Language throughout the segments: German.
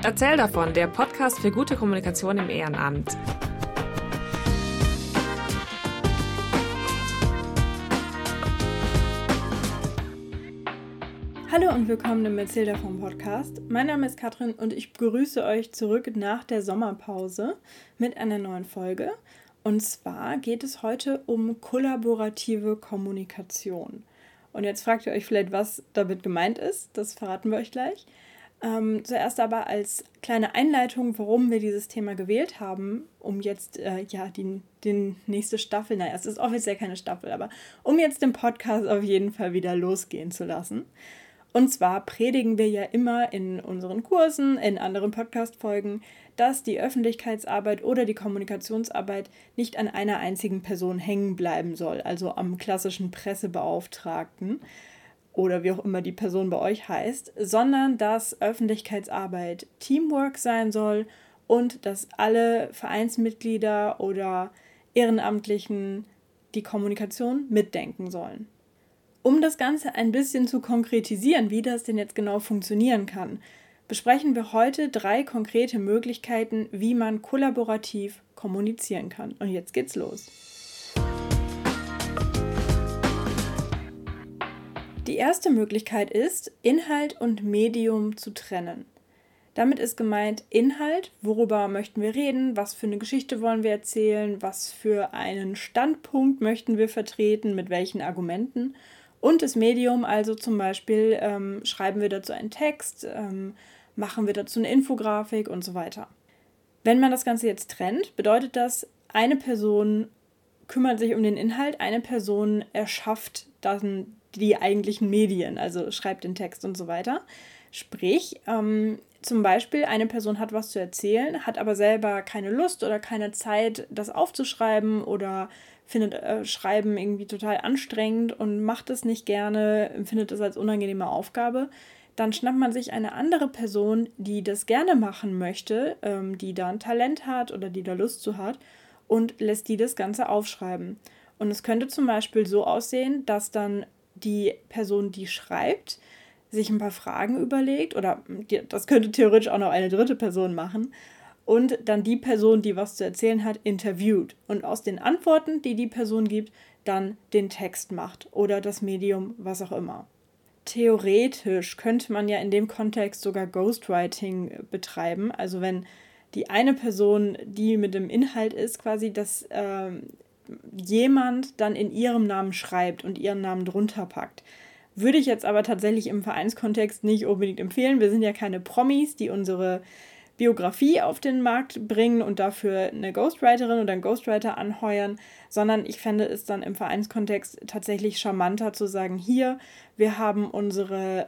Erzähl davon, der Podcast für gute Kommunikation im Ehrenamt. Hallo und willkommen im Erzähl davon Podcast. Mein Name ist Katrin und ich begrüße euch zurück nach der Sommerpause mit einer neuen Folge. Und zwar geht es heute um kollaborative Kommunikation. Und jetzt fragt ihr euch vielleicht, was damit gemeint ist. Das verraten wir euch gleich. Zuerst aber als kleine Einleitung, warum wir dieses Thema gewählt haben, um jetzt die nächste Staffel, es ist offiziell keine Staffel, aber um jetzt den Podcast auf jeden Fall wieder losgehen zu lassen. Und zwar predigen wir ja immer in unseren Kursen, in anderen Podcast-Folgen, dass die Öffentlichkeitsarbeit oder die Kommunikationsarbeit nicht an einer einzigen Person hängen bleiben soll, also am klassischen Pressebeauftragten oder wie auch immer die Person bei euch heißt, sondern dass Öffentlichkeitsarbeit Teamwork sein soll und dass alle Vereinsmitglieder oder Ehrenamtlichen die Kommunikation mitdenken sollen. Um das Ganze ein bisschen zu konkretisieren, wie das denn jetzt genau funktionieren kann, besprechen wir heute 3 konkrete Möglichkeiten, wie man kollaborativ kommunizieren kann. Und jetzt geht's los. Die erste Möglichkeit ist, Inhalt und Medium zu trennen. Damit ist gemeint Inhalt, worüber möchten wir reden, was für eine Geschichte wollen wir erzählen, was für einen Standpunkt möchten wir vertreten, mit welchen Argumenten. Und das Medium, also zum Beispiel schreiben wir dazu einen Text, machen wir dazu eine Infografik und so weiter. Wenn man das Ganze jetzt trennt, bedeutet das, eine Person kümmert sich um den Inhalt, eine Person erschafft dann die eigentlichen Medien, also schreibt den Text und so weiter. Sprich, zum Beispiel eine Person hat was zu erzählen, hat aber selber keine Lust oder keine Zeit, das aufzuschreiben oder findet Schreiben irgendwie total anstrengend und macht es nicht gerne, empfindet es als unangenehme Aufgabe, dann schnappt man sich eine andere Person, die das gerne machen möchte, die da ein Talent hat oder die da Lust zu hat und lässt die das Ganze aufschreiben. Und es könnte zum Beispiel so aussehen, dass dann die Person, die schreibt, sich ein paar Fragen überlegt oder das könnte theoretisch auch noch eine dritte Person machen und dann die Person, die was zu erzählen hat, interviewt und aus den Antworten, die die Person gibt, dann den Text macht oder das Medium, was auch immer. Theoretisch könnte man ja in dem Kontext sogar Ghostwriting betreiben, also wenn die eine Person, die mit dem Inhalt ist, quasi, dass jemand dann in ihrem Namen schreibt und ihren Namen drunter packt. Würde ich jetzt aber tatsächlich im Vereinskontext nicht unbedingt empfehlen. Wir sind ja keine Promis, die unsere Biografie auf den Markt bringen und dafür eine Ghostwriterin oder einen Ghostwriter anheuern, sondern ich fände es dann im Vereinskontext tatsächlich charmanter zu sagen, hier, wir haben unsere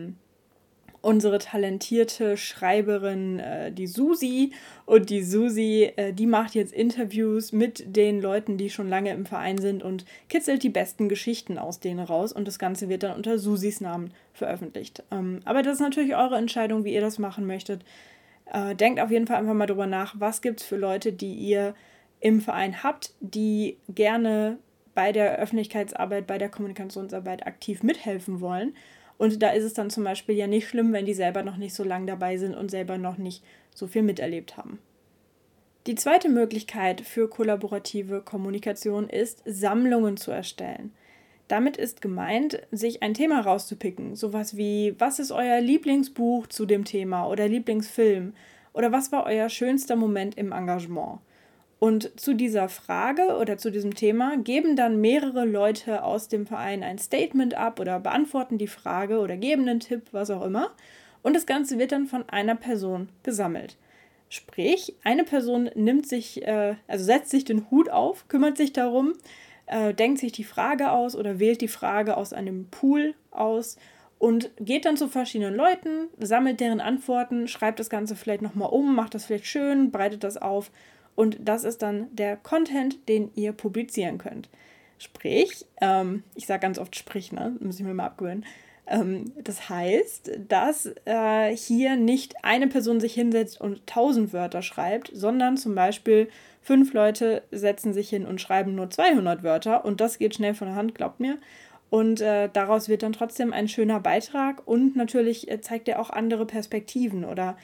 talentierte Schreiberin, die Susi, und die Susi, die macht jetzt Interviews mit den Leuten, die schon lange im Verein sind und kitzelt die besten Geschichten aus denen raus und das Ganze wird dann unter Susis Namen veröffentlicht. Aber das ist natürlich eure Entscheidung, wie ihr das machen möchtet. Denkt auf jeden Fall einfach mal drüber nach, was gibt es für Leute, die ihr im Verein habt, die gerne bei der Öffentlichkeitsarbeit, bei der Kommunikationsarbeit aktiv mithelfen wollen. Und da ist es dann zum Beispiel ja nicht schlimm, wenn die selber noch nicht so lange dabei sind und selber noch nicht so viel miterlebt haben. Die zweite Möglichkeit für kollaborative Kommunikation ist, Sammlungen zu erstellen. Damit ist gemeint, sich ein Thema rauszupicken. Sowas wie, was ist euer Lieblingsbuch zu dem Thema oder Lieblingsfilm? Oder was war euer schönster Moment im Engagement? Und zu dieser Frage oder zu diesem Thema geben dann mehrere Leute aus dem Verein ein Statement ab oder beantworten die Frage oder geben einen Tipp, was auch immer. Und das Ganze wird dann von einer Person gesammelt. Sprich, eine Person setzt sich den Hut auf, kümmert sich darum, denkt sich die Frage aus oder wählt die Frage aus einem Pool aus und geht dann zu verschiedenen Leuten, sammelt deren Antworten, schreibt das Ganze vielleicht nochmal um, macht das vielleicht schön, breitet das auf. Und das ist dann der Content, den ihr publizieren könnt. Sprich, ich sage ganz oft sprich, muss ich mir mal abgewöhnen. Das heißt, dass hier nicht eine Person sich hinsetzt und 1000 Wörter schreibt, sondern zum Beispiel 5 Leute setzen sich hin und schreiben nur 200 Wörter und das geht schnell von der Hand, glaubt mir. Und daraus wird dann trotzdem ein schöner Beitrag und natürlich zeigt er auch andere Perspektiven oder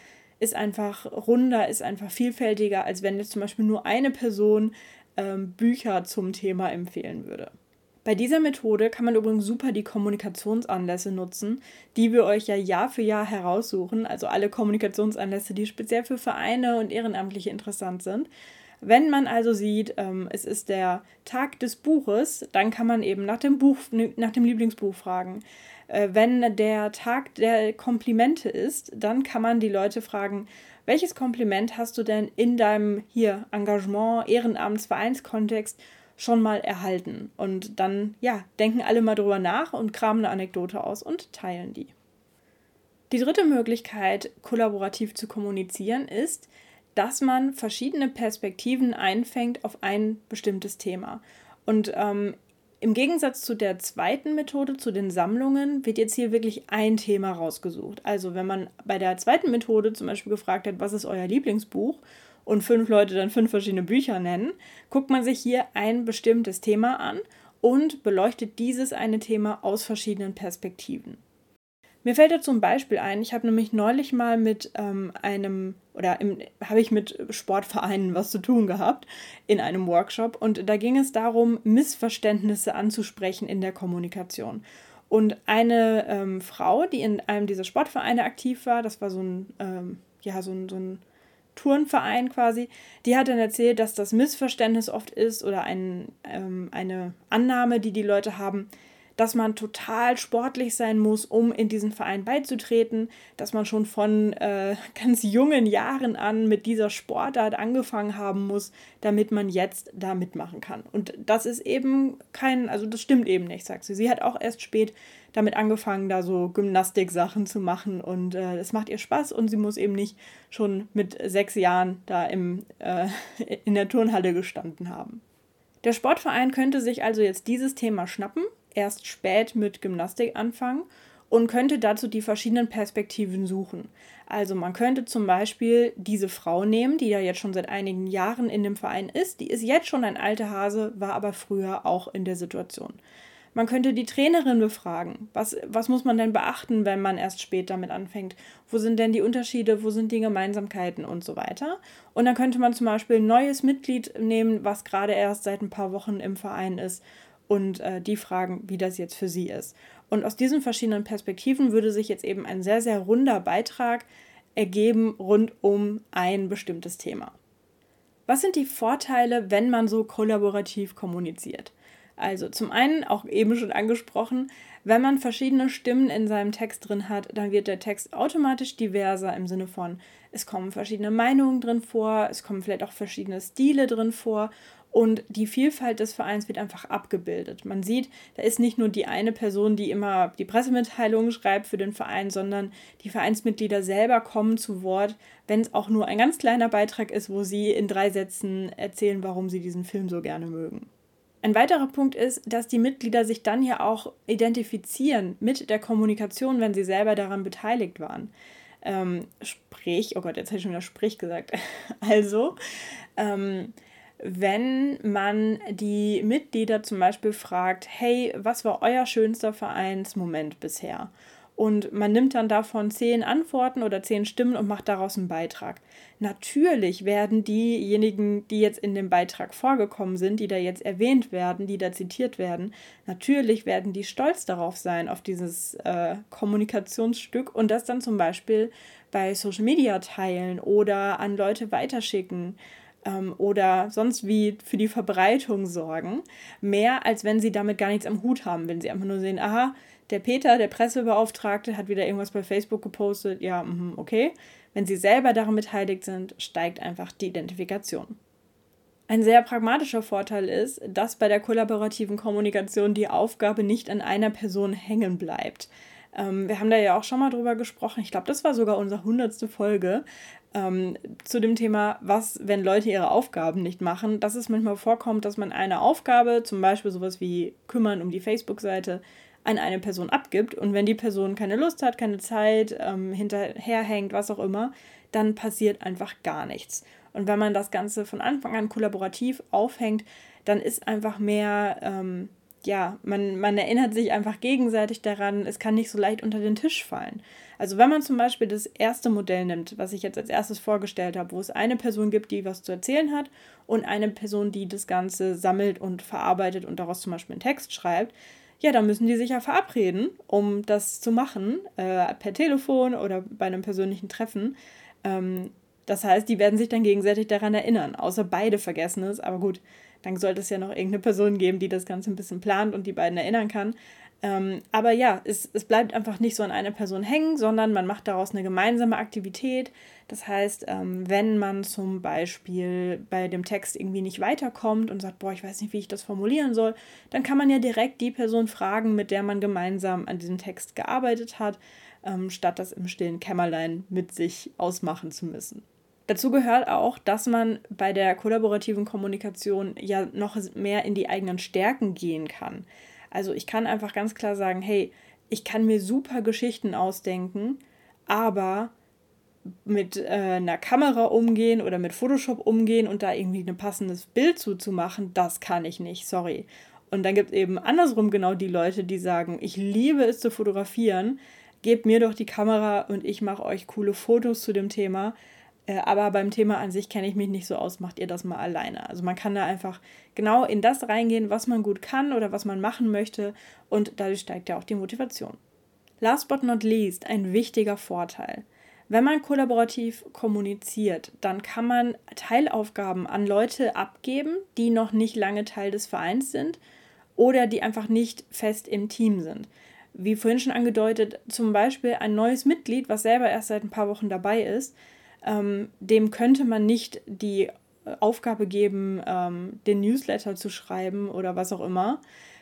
ist einfach runder, ist einfach vielfältiger, als wenn jetzt zum Beispiel nur eine Person Bücher zum Thema empfehlen würde. Bei dieser Methode kann man übrigens super die Kommunikationsanlässe nutzen, die wir euch ja Jahr für Jahr heraussuchen, also alle Kommunikationsanlässe, die speziell für Vereine und Ehrenamtliche interessant sind. Wenn man also sieht, es ist der Tag des Buches, dann kann man eben nach dem Lieblingsbuch fragen. Wenn der Tag der Komplimente ist, dann kann man die Leute fragen, welches Kompliment hast du denn in deinem Engagement, Ehrenamts-, Vereinskontext schon mal erhalten? Und dann, denken alle mal drüber nach und kramen eine Anekdote aus und teilen die. Die dritte Möglichkeit, kollaborativ zu kommunizieren, ist, dass man verschiedene Perspektiven einfängt auf ein bestimmtes Thema. Und im Gegensatz zu der zweiten Methode, zu den Sammlungen, wird jetzt hier wirklich ein Thema rausgesucht. Also wenn man bei der zweiten Methode zum Beispiel gefragt hat, was ist euer Lieblingsbuch, und 5 Leute dann 5 verschiedene Bücher nennen, guckt man sich hier ein bestimmtes Thema an und beleuchtet dieses eine Thema aus verschiedenen Perspektiven. Mir fällt dazu ein Beispiel ein. Ich habe nämlich neulich mal mit mit Sportvereinen was zu tun gehabt in einem Workshop, und da ging es darum, Missverständnisse anzusprechen in der Kommunikation. Und eine Frau, die in einem dieser Sportvereine aktiv war, das war so ein Turnverein quasi, die hat dann erzählt, dass das Missverständnis oft ist oder eine Annahme, die Leute haben, dass man total sportlich sein muss, um in diesen Verein beizutreten, dass man schon von ganz jungen Jahren an mit dieser Sportart angefangen haben muss, damit man jetzt da mitmachen kann. Und das ist eben das stimmt eben nicht, sagt sie. Sie hat auch erst spät damit angefangen, da so Gymnastik-Sachen zu machen, und es macht ihr Spaß, und sie muss eben nicht schon mit 6 Jahren da in der Turnhalle gestanden haben. Der Sportverein könnte sich also jetzt dieses Thema schnappen, erst spät mit Gymnastik anfangen und könnte dazu die verschiedenen Perspektiven suchen. Also man könnte zum Beispiel diese Frau nehmen, die ja jetzt schon seit einigen Jahren in dem Verein ist. Die ist jetzt schon ein alter Hase, war aber früher auch in der Situation. Man könnte die Trainerin befragen. Was muss man denn beachten, wenn man erst spät damit anfängt? Wo sind denn die Unterschiede? Wo sind die Gemeinsamkeiten und so weiter? Und dann könnte man zum Beispiel ein neues Mitglied nehmen, was gerade erst seit ein paar Wochen im Verein ist, und die fragen, wie das jetzt für sie ist. Und aus diesen verschiedenen Perspektiven würde sich jetzt eben ein sehr, sehr runder Beitrag ergeben rund um ein bestimmtes Thema. Was sind die Vorteile, wenn man so kollaborativ kommuniziert? Also zum einen, auch eben schon angesprochen, wenn man verschiedene Stimmen in seinem Text drin hat, dann wird der Text automatisch diverser im Sinne von, es kommen verschiedene Meinungen drin vor, es kommen vielleicht auch verschiedene Stile drin vor, und die Vielfalt des Vereins wird einfach abgebildet. Man sieht, da ist nicht nur die eine Person, die immer die Pressemitteilungen schreibt für den Verein, sondern die Vereinsmitglieder selber kommen zu Wort, wenn es auch nur ein ganz kleiner Beitrag ist, wo sie in 3 Sätzen erzählen, warum sie diesen Film so gerne mögen. Ein weiterer Punkt ist, dass die Mitglieder sich dann ja auch identifizieren mit der Kommunikation, wenn sie selber daran beteiligt waren. Oh Gott, jetzt habe ich schon wieder Sprich gesagt. Also, wenn man die Mitglieder zum Beispiel fragt, hey, was war euer schönster Vereinsmoment bisher? Und man nimmt dann davon 10 Antworten oder 10 Stimmen und macht daraus einen Beitrag. Natürlich werden diejenigen, die jetzt in dem Beitrag vorgekommen sind, die da jetzt erwähnt werden, die da zitiert werden, natürlich werden die stolz darauf sein, auf dieses Kommunikationsstück, und das dann zum Beispiel bei Social Media teilen oder an Leute weiterschicken oder sonst wie für die Verbreitung sorgen. Mehr, als wenn sie damit gar nichts am Hut haben, wenn sie einfach nur sehen, aha, der Peter, der Pressebeauftragte, hat wieder irgendwas bei Facebook gepostet, ja, okay. Wenn sie selber daran beteiligt sind, steigt einfach die Identifikation. Ein sehr pragmatischer Vorteil ist, dass bei der kollaborativen Kommunikation die Aufgabe nicht an einer Person hängen bleibt. Wir haben da ja auch schon mal drüber gesprochen, ich glaube, das war sogar unsere 100. Folge, zu dem Thema, was, wenn Leute ihre Aufgaben nicht machen, dass es manchmal vorkommt, dass man eine Aufgabe, zum Beispiel sowas wie kümmern um die Facebook-Seite, an eine Person abgibt, und wenn die Person keine Lust hat, keine Zeit, hinterherhängt, was auch immer, dann passiert einfach gar nichts. Und wenn man das Ganze von Anfang an kollaborativ aufhängt, dann ist einfach mehr man erinnert sich einfach gegenseitig daran, es kann nicht so leicht unter den Tisch fallen. Also wenn man zum Beispiel das erste Modell nimmt, was ich jetzt als erstes vorgestellt habe, wo es eine Person gibt, die was zu erzählen hat und eine Person, die das Ganze sammelt und verarbeitet und daraus zum Beispiel einen Text schreibt, ja, dann müssen die sich ja verabreden, um das zu machen, per Telefon oder bei einem persönlichen Treffen. Das heißt, die werden sich dann gegenseitig daran erinnern, außer beide vergessen es. Aber gut, dann sollte es ja noch irgendeine Person geben, die das Ganze ein bisschen plant und die beiden erinnern kann. Aber ja, es bleibt einfach nicht so an einer Person hängen, sondern man macht daraus eine gemeinsame Aktivität. Das heißt, wenn man zum Beispiel bei dem Text irgendwie nicht weiterkommt und sagt, boah, ich weiß nicht, wie ich das formulieren soll, dann kann man ja direkt die Person fragen, mit der man gemeinsam an diesem Text gearbeitet hat, statt das im stillen Kämmerlein mit sich ausmachen zu müssen. Dazu gehört auch, dass man bei der kollaborativen Kommunikation ja noch mehr in die eigenen Stärken gehen kann. Also ich kann einfach ganz klar sagen, hey, ich kann mir super Geschichten ausdenken, aber mit einer Kamera umgehen oder mit Photoshop umgehen und da irgendwie ein passendes Bild zuzumachen, das kann ich nicht, sorry. Und dann gibt es eben andersrum genau die Leute, die sagen, ich liebe es zu fotografieren, gebt mir doch die Kamera und ich mache euch coole Fotos zu dem Thema. Aber beim Thema an sich kenne ich mich nicht so aus, macht ihr das mal alleine. Also man kann da einfach genau in das reingehen, was man gut kann oder was man machen möchte und dadurch steigt ja auch die Motivation. Last but not least, ein wichtiger Vorteil. Wenn man kollaborativ kommuniziert, dann kann man Teilaufgaben an Leute abgeben, die noch nicht lange Teil des Vereins sind oder die einfach nicht fest im Team sind. Wie vorhin schon angedeutet, zum Beispiel ein neues Mitglied, was selber erst seit ein paar Wochen dabei ist, dem könnte man nicht die Aufgabe geben, den Newsletter zu schreiben oder was auch immer,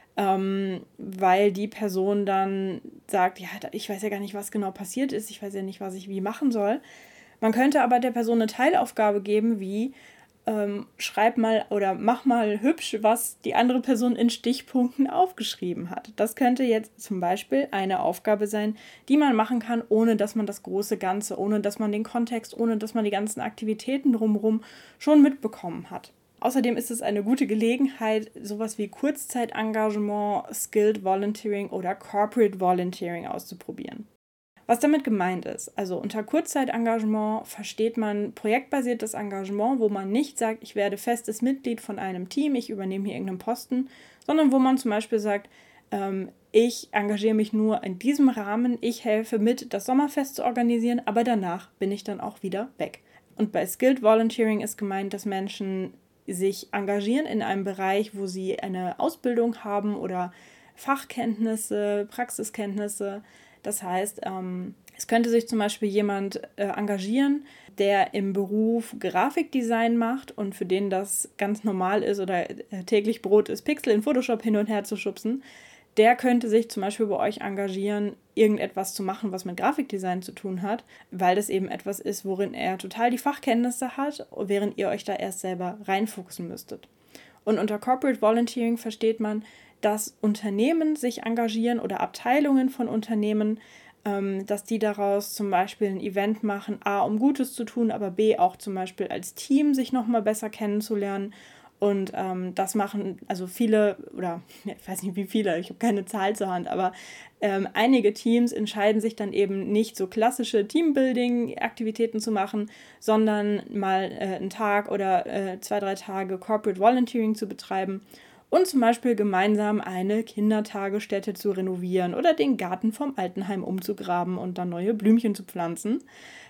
weil die Person dann sagt, ja, ich weiß ja gar nicht, was genau passiert ist, ich weiß ja nicht, was ich wie machen soll. Man könnte aber der Person eine Teilaufgabe geben, wie schreib mal oder mach mal hübsch, was die andere Person in Stichpunkten aufgeschrieben hat. Das könnte jetzt zum Beispiel eine Aufgabe sein, die man machen kann, ohne dass man das große Ganze, ohne dass man den Kontext, ohne dass man die ganzen Aktivitäten drumherum schon mitbekommen hat. Außerdem ist es eine gute Gelegenheit, sowas wie Kurzzeitengagement, Skilled Volunteering oder Corporate Volunteering auszuprobieren. Was damit gemeint ist, also unter Kurzzeitengagement versteht man projektbasiertes Engagement, wo man nicht sagt, ich werde festes Mitglied von einem Team, ich übernehme hier irgendeinen Posten, sondern wo man zum Beispiel sagt, ich engagiere mich nur in diesem Rahmen, ich helfe mit, das Sommerfest zu organisieren, aber danach bin ich dann auch wieder weg. Und bei Skilled Volunteering ist gemeint, dass Menschen sich engagieren in einem Bereich, wo sie eine Ausbildung haben oder Fachkenntnisse, Praxiskenntnisse. Das heißt, es könnte sich zum Beispiel jemand engagieren, der im Beruf Grafikdesign macht und für den das ganz normal ist oder täglich Brot ist, Pixel in Photoshop hin und her zu schubsen. Der könnte sich zum Beispiel bei euch engagieren, irgendetwas zu machen, was mit Grafikdesign zu tun hat, weil das eben etwas ist, worin er total die Fachkenntnisse hat, während ihr euch da erst selber reinfuchsen müsstet. Und unter Corporate Volunteering versteht man, dass Unternehmen sich engagieren oder Abteilungen von Unternehmen, dass die daraus zum Beispiel ein Event machen, A, um Gutes zu tun, aber B, auch zum Beispiel als Team sich nochmal besser kennenzulernen. Und das machen also viele, oder ich weiß nicht wie viele, ich habe keine Zahl zur Hand, aber einige Teams entscheiden sich dann eben nicht so klassische Teambuilding-Aktivitäten zu machen, sondern mal einen Tag oder 2-3 Tage Corporate Volunteering zu betreiben und zum Beispiel gemeinsam eine Kindertagesstätte zu renovieren oder den Garten vom Altenheim umzugraben und dann neue Blümchen zu pflanzen.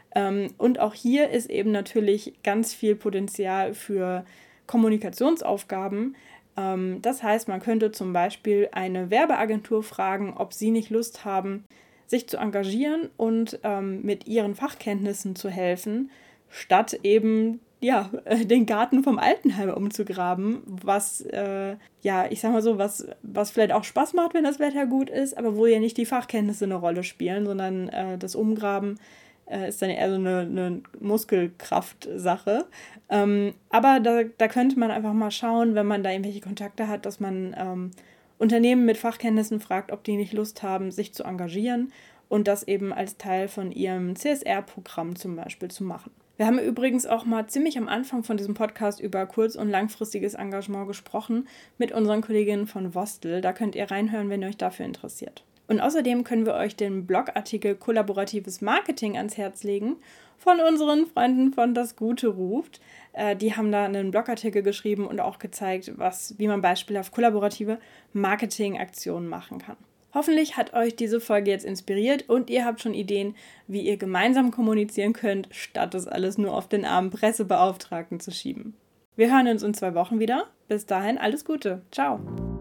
Und auch hier ist eben natürlich ganz viel Potenzial für Kommunikationsaufgaben. Das heißt, man könnte zum Beispiel eine Werbeagentur fragen, ob sie nicht Lust haben, sich zu engagieren und mit ihren Fachkenntnissen zu helfen, statt eben den Garten vom Altenheim umzugraben, was, ich sag mal so, was vielleicht auch Spaß macht, wenn das Wetter gut ist, aber wo ja nicht die Fachkenntnisse eine Rolle spielen, sondern das Umgraben ist dann eher so eine Muskelkraftsache. Aber da könnte man einfach mal schauen, wenn man da irgendwelche Kontakte hat, dass man Unternehmen mit Fachkenntnissen fragt, ob die nicht Lust haben, sich zu engagieren und das eben als Teil von ihrem CSR-Programm zum Beispiel zu machen. Wir haben übrigens auch mal ziemlich am Anfang von diesem Podcast über kurz- und langfristiges Engagement gesprochen mit unseren Kolleginnen von Vostl. Da könnt ihr reinhören, wenn ihr euch dafür interessiert. Und außerdem können wir euch den Blogartikel Kollaboratives Marketing ans Herz legen von unseren Freunden von Das Gute ruft. Die haben da einen Blogartikel geschrieben und auch gezeigt, wie man beispielhaft kollaborative Marketingaktionen machen kann. Hoffentlich hat euch diese Folge jetzt inspiriert und ihr habt schon Ideen, wie ihr gemeinsam kommunizieren könnt, statt das alles nur auf den armen Pressebeauftragten zu schieben. Wir hören uns in 2 Wochen wieder. Bis dahin alles Gute. Ciao.